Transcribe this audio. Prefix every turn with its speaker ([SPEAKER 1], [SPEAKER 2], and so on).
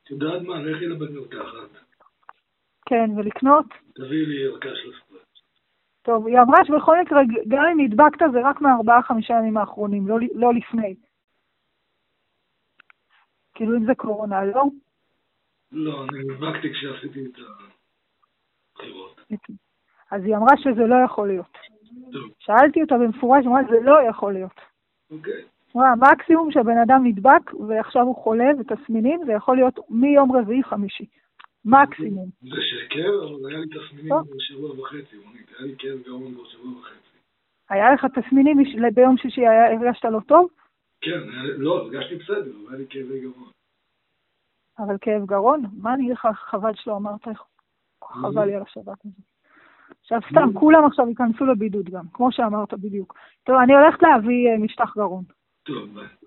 [SPEAKER 1] את יודעת מה, לכי לבית מרקחת.
[SPEAKER 2] כן, ולקנות?
[SPEAKER 1] תביאי לי ערכה של ספרץ.
[SPEAKER 2] טוב, היא אמרה שבכל מקרה, גם אם נדבקת זה רק מה4-5 ימים האחרונים, לא לפני. כאילו אם זה קורונה, לא?
[SPEAKER 1] לא, אני נדבקתי כשעשיתי את הבחירות.
[SPEAKER 2] אז היא אמרה שזה לא יכול להיות.
[SPEAKER 1] טוב.
[SPEAKER 2] שאלתי אותה במפורש, היא אמרה, זה לא יכול להיות.
[SPEAKER 1] אוקיי.
[SPEAKER 2] המקסימום שהבן אדם נדבק ועכשיו הוא חולה ותסמינים, זה יכול להיות מיום רביעי-חמישי. מקסימום.
[SPEAKER 1] זה שקר, אבל היה לי תסמינים בשבוע וחצי, רונית. היה לי כאב גרון בשבוע וחצי.
[SPEAKER 2] היה לך תסמינים ביום שישי, הרגשת לא טוב?
[SPEAKER 1] כן, לא, הרגשתי בסדר, אבל היה לי כאבי גרון.
[SPEAKER 2] אבל כאב גרון? מה אני לך חבל שלא אמרת לך? חבל לי על השבת הזה. עכשיו סתם, כולם עכשיו ייכנסו לבידוד גם, כמו שאמרת בדיוק. טוב, אני הולכת להביא משטח גרון.
[SPEAKER 1] טוב, ביי.